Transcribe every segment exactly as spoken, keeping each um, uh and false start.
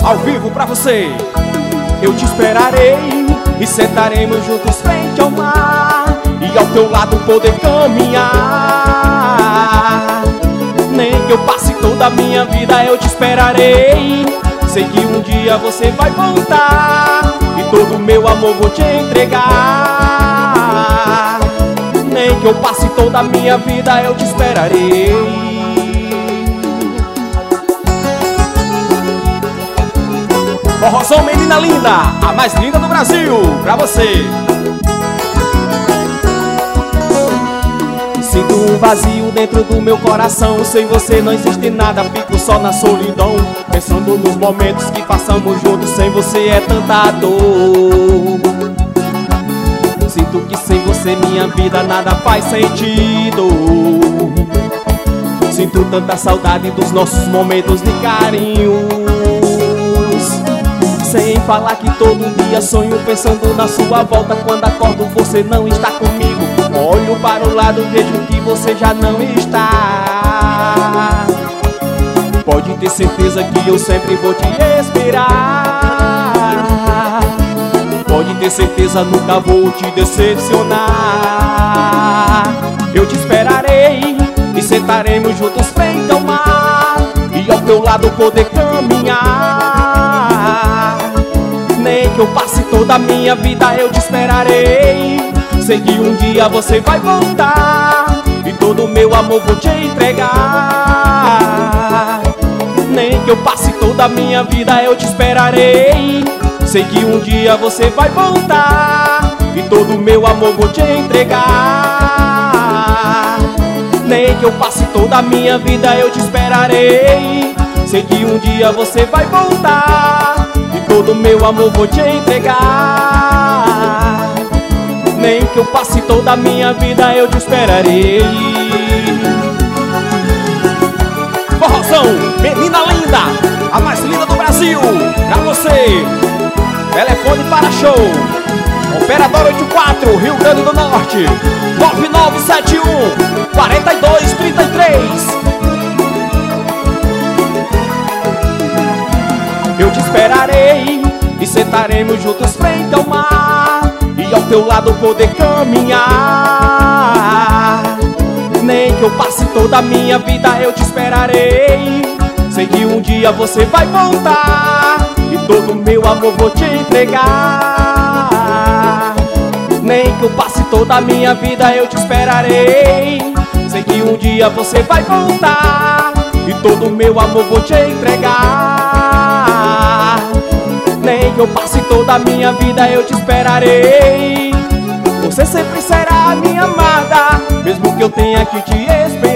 ao vivo pra você. Eu te esperarei e sentaremos juntos frente ao mar, e ao teu lado poder caminhar. Nem que eu passe toda a minha vida, eu te esperarei. Sei que um dia você vai voltar, e todo o meu amor vou te entregar. Nem que eu passe toda a minha vida, eu te esperarei. Forrozão, menina linda, a mais linda do Brasil, pra você. Sinto um vazio dentro do meu coração. Sem você não existe nada, fico só na solidão, pensando nos momentos que passamos juntos. Sem você é tanta dor. Sinto que sem você minha vida nada faz sentido. Sinto tanta saudade dos nossos momentos de carinho. Sem falar que todo dia sonho pensando na sua volta. Quando acordo você não está comigo. Olho para o lado, vejo que você já não está. Pode ter certeza que eu sempre vou te esperar. Pode ter certeza, nunca vou te decepcionar. Eu te esperarei e sentaremos juntos frente ao mar, e ao teu lado poder caminhar. Nem que eu passe toda a minha vida, eu te esperarei. Sei que um dia você vai voltar, e todo o meu amor vou te entregar. Nem que eu passe toda a minha vida, eu te esperarei. Sei que um dia você vai voltar, e todo o meu amor vou te entregar. Nem que eu passe toda a minha vida, eu te esperarei. Sei que um dia você vai voltar, e todo o meu amor vou te entregar. Nem que eu passe toda a minha vida, eu te esperarei. Forrozão, menina linda, a mais linda do Brasil, pra você. Telefone para show, Operador oitenta e quatro, Rio Grande do Norte, nove nove sete um, quatro dois três três. Eu te esperarei e sentaremos juntos frente ao mar, e ao teu lado poder caminhar. Nem que eu passe toda a minha vida, eu te esperarei. Sei que um dia você vai voltar, e todo o meu amor vou te entregar. Nem que eu passe toda a minha vida, eu te esperarei. Sei que um dia você vai voltar, e todo o meu amor vou te entregar. Nem que eu passe toda a minha vida, eu te esperarei. Você sempre será a minha amada, mesmo que eu tenha que te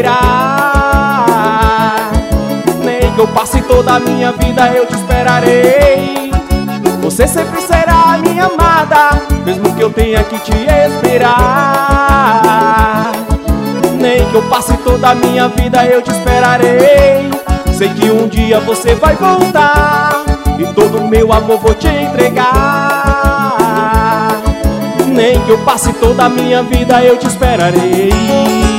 esperar. Nem que eu passe toda a minha vida, eu te esperarei. Você sempre será a minha amada, mesmo que eu tenha que te esperar. Nem que eu passe toda a minha vida, eu te esperarei. Sei que um dia você vai voltar, e todo o meu amor vou te entregar. Nem que eu passe toda a minha vida, eu te esperarei.